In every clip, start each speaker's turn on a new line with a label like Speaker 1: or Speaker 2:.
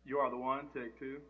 Speaker 1: You are the one, take two.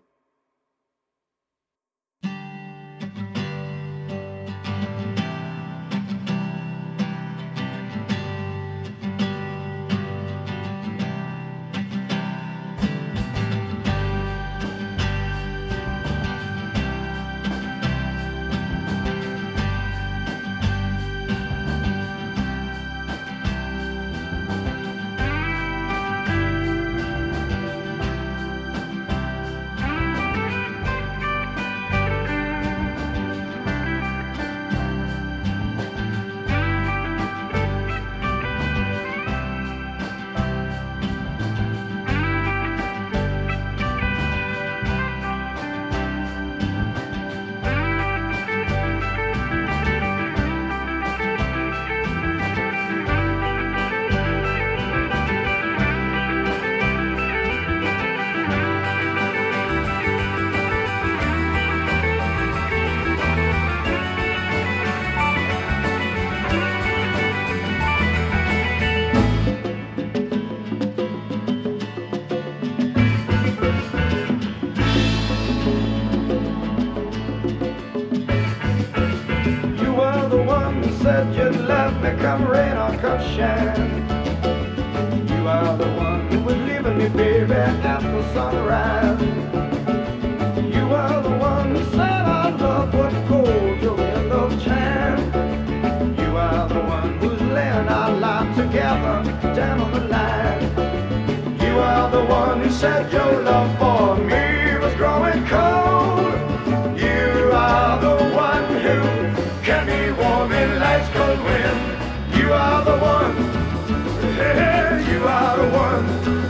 Speaker 2: You were the one who said you'd love me come rain or come shine. You are the one who was leaving me, baby, after sunrise. You are the one who said our love would go till the end of time. You are the one who's laying our life together down on the line. You are the one who said your love for me was growing cold. You are the one who can be warm in life's cold wind. You are the one, yeah, you are the one.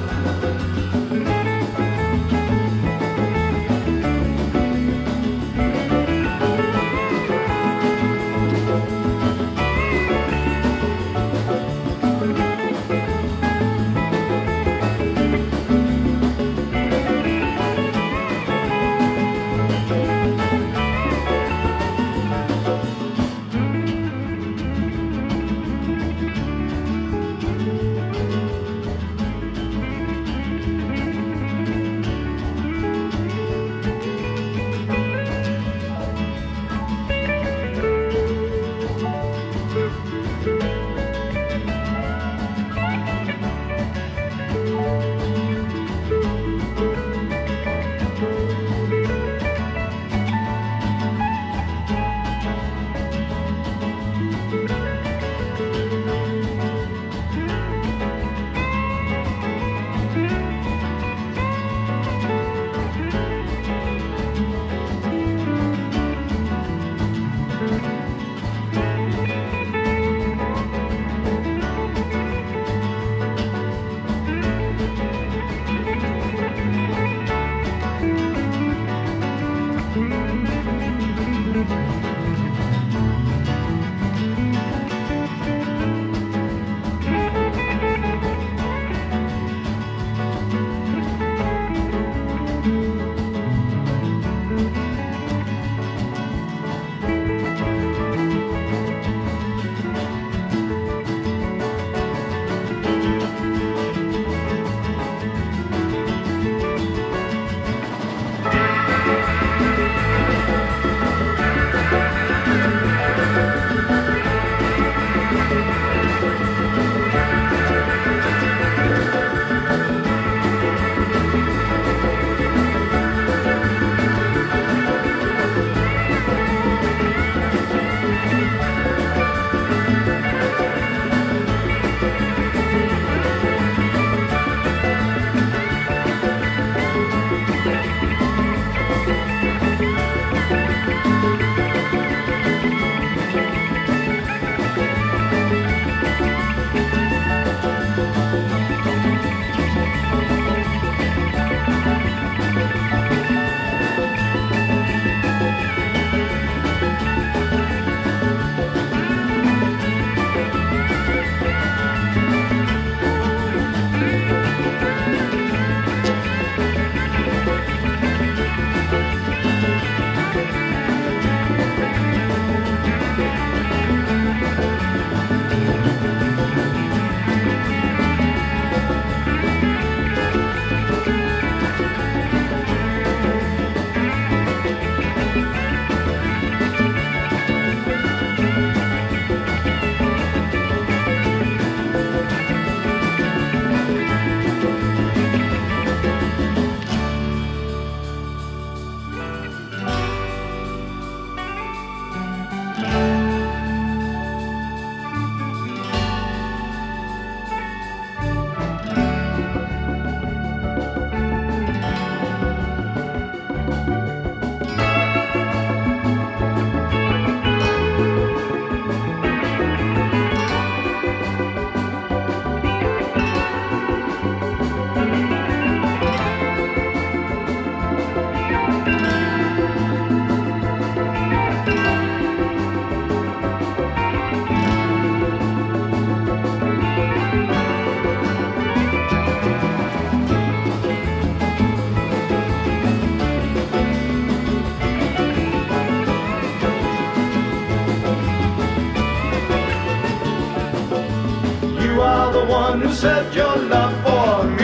Speaker 2: one who said your love for me